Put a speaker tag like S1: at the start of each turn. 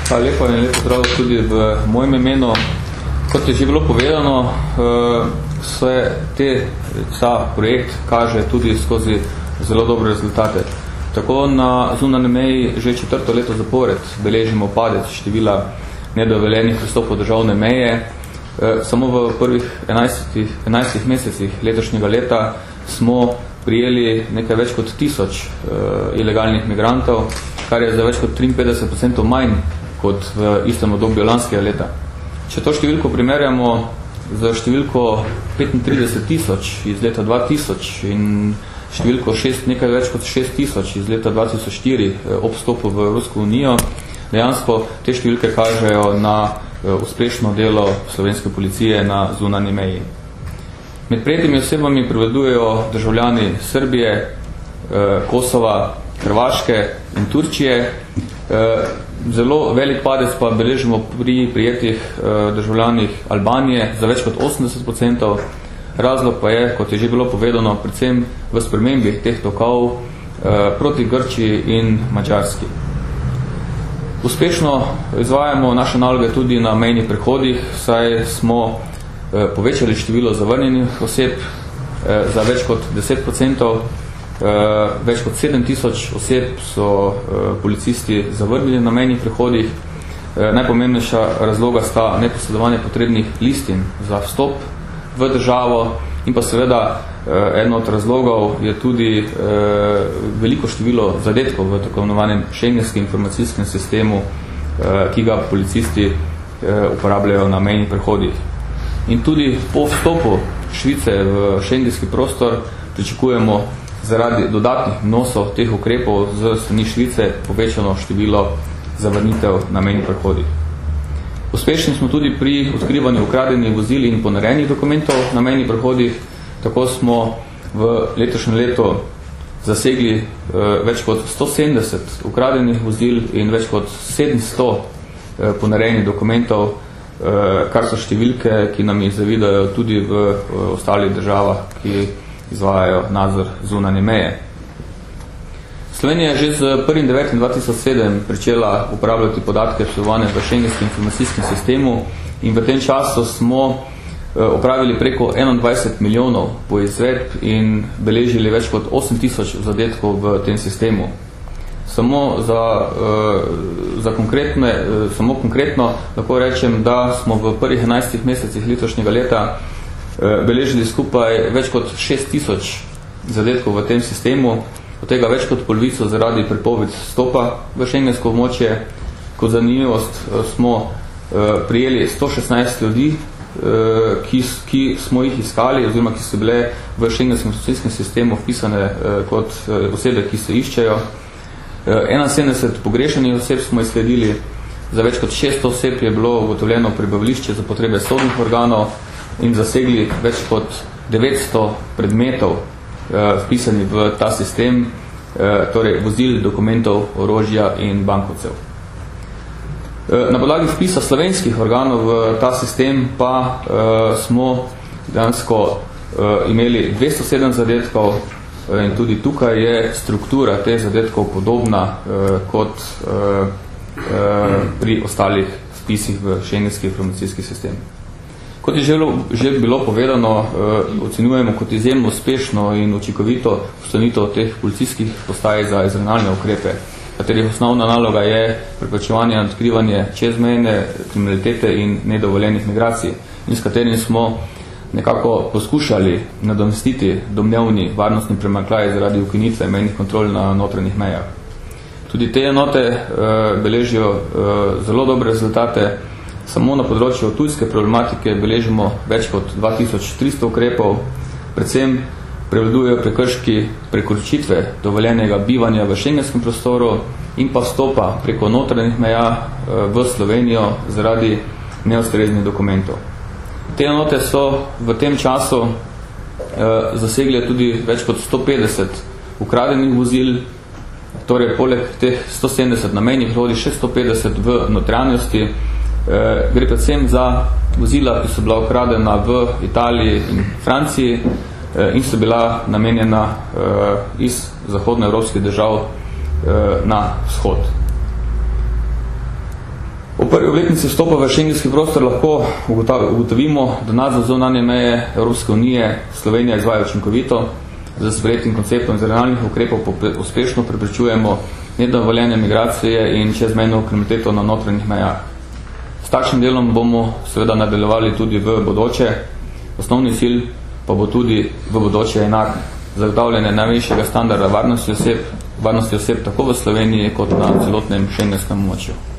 S1: Hvala lepo in lepo zdrav tudi v mojem imenu. Kot je že bilo povedano, ta projekt kaže tudi skozi zelo dobre rezultate. Tako na zunanji meji že 4. leto zapored beležimo padec števila nedovoljenih prestopov državne meje. Samo v prvih 11 mesecih letošnjega leta smo prijeli nekaj več kot 1000 ilegalnih migrantov, kar je za več kot 53% manj kot v istem obdobju lanskega leta. Če to številko primerjamo z številko 35 000 iz leta 2000 in številko nekaj več kot 6000 iz leta 2004 ob vstopu v Evropsko unijo, dejansko te številke kažejo na uspešno delo slovenske policije na zunanji meji. Med prejetimi osebami prevladujejo državljani Srbije, Kosova, Hrvaške in Turčije. Zelo velik padec pa beležimo pri prijetih državljanih Albanije za več kot 80%. Razlog pa je, kot je že bilo povedano, predvsem v spremembi teh tokov proti Grčiji in Madžarski. Uspešno izvajamo naše naloge tudi na mejnih prehodih, saj smo povečali število zavrnjenih oseb za več kot 10%. Več kot 7000 oseb so policisti zavrnili na mejnih prehodih. Najpomembnejša razloga sta neposredovanje potrebnih listin za vstop v državo in pa seveda eden od razlogov je tudi veliko število zadetkov v tako imenovanem šengenskem informacijskem sistemu, ki ga policisti uporabljajo na mejnih prehodih. In tudi po vstopu Švice v šengenski prostor pričakujemo zaradi dodatnih vnosov teh ukrepov z strani Švice povečano število zavrnitev na mejnih prehodih. Uspešni smo tudi pri odkrivanju ukradenih vozil in ponarejenih dokumentov na mejnih prehodih. Tako smo v letošnjem letu zasegli več kot 170 ukradenih vozil in več kot 700 ponarejenih dokumentov, kar so številke, ki nam jih zavidajo tudi v ostalih državah, ki izvajajo nadzor zunanje meje. Slovenija je že z 1.9.2007 pričela uporabljati podatke vsebovane v šengenskem informacijskem sistemu in v tem času smo opravili preko 21 milijonov poizvedb in beležili več kot 8000 zadetkov v tem sistemu. Samo konkretno lahko rečem, da smo v prvih 11 mesecih letošnjega leta beležili skupaj več kot 6000 zadetkov v tem sistemu, od tega več kot polovico zaradi prepoved vstopa v šengensko območje. Kot zanimivost smo prijeli 116 ljudi, ki smo jih iskali oziroma ki so bile v šengenskem informacijskem sistemu vpisane kot osebe, ki se iščejo. 71 pogrešanih oseb smo izsledili, za več kot 600 oseb je bilo ugotovljeno prebivališče za potrebe sodnih organov in zasegli več kot 900 predmetov vpisani v ta sistem, torej vozil, dokumentov, orožja in bankovcev. Na podlagi vpisa slovenskih organov v ta sistem pa smo dejansko imeli 207 zadetkov in tudi tukaj je struktura teh zadetkov podobna kot pri ostalih vpisih v šengenski informacijski sistem. Kot je že bilo povedano, ocenjujemo kot izjemno uspešno in učinkovito ustanovitev teh policijskih postaj za izravnalne ukrepe, katerih osnovna naloga je preprečevanje in odkrivanje čezmejne kriminalitete in nedovoljenih migracij, in s katerim smo nekako poskušali nadomestiti domnevni varnostni primanjkljaj zaradi ukinitve mejnih kontrol na notranjih mejah. Tudi te enote beležijo zelo dobre rezultate. Samo na področju tujske problematike beležimo več kot 2300 ukrepov, predvsem prevladujejo prekrški prekoračitve dovoljenega bivanja v šengenskem prostoru in pa vstopa preko notranjih meja v Slovenijo zaradi neustreznih dokumentov. Te enote so v tem času zasegle tudi več kot 150 ukradenih vozil, torej poleg teh 170 na mejnih prehodih še 150 v notranjosti. Gre predvsem za vozila, ki so bila ukradena v Italiji in Franciji in so bila namenjena iz zahodnoevropskih držav na vzhod. Po prvi obletnici vstopa v šengenski prostor lahko ugotovimo, da nadzor zunanje meje Evropske unije Slovenija izvaja učinkovito, z sprejetim konceptom regionalnih ukrepov uspešno preprečujemo nedovoljene migracije in čezmejno kriminaliteto na notranjih mejah. S takšnim delom bomo seveda nadaljevali tudi v bodoče. Osnovni cilj pa bo tudi v bodoče enak: zagotavljanje najvišjega standarda varnosti oseb tako v Sloveniji kot na celotnem šengenskem območju.